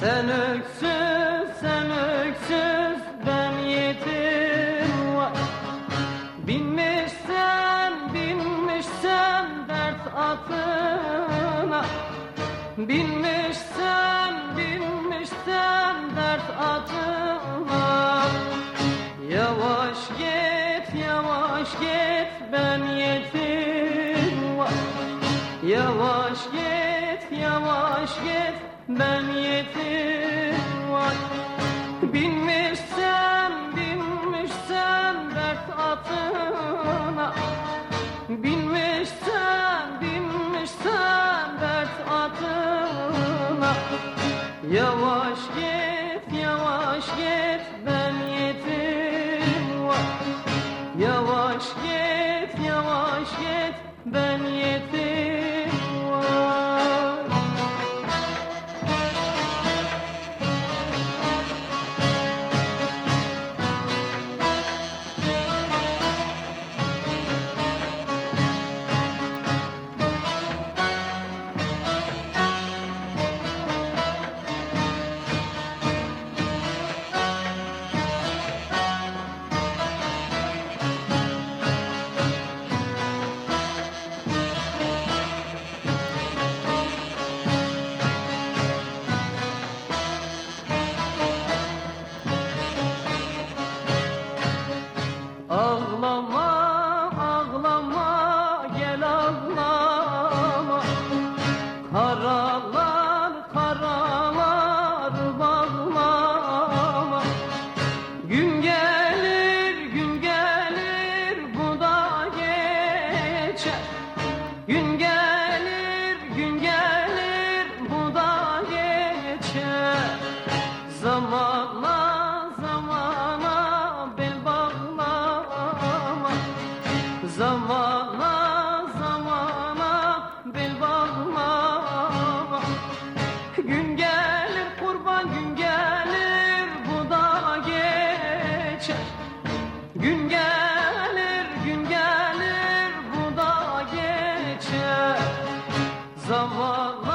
Sen öksüz, sen öksüz, ben yetim var. Binmişsen, binmişsen dert atına. Binmişsen, binmişsen dert atına. Yavaş git, yavaş git, ben yetim var. Yavaş git, yavaş git, ben yetim var. Binmişsen, binmişsen dert atına. Binmişsen, binmişsen dert atına. Yavaş git, yavaş git, ben yetim var. Yavaş git, yavaş git, ben yetim var. Ağlama, ağlama, gel ağlama. Karalar, karalar bağlama. Gün gelir, gün gelir, bu da geçer. Gün gelir, gün gelir, bu da geçer. Zamanla, zamana bel bağlama. Zamana, zamana bel bağlama. Gün gelir kurban, gün gelir, bu da geçer. Gün gelir, gün gelir, bu da geçer. Zamanla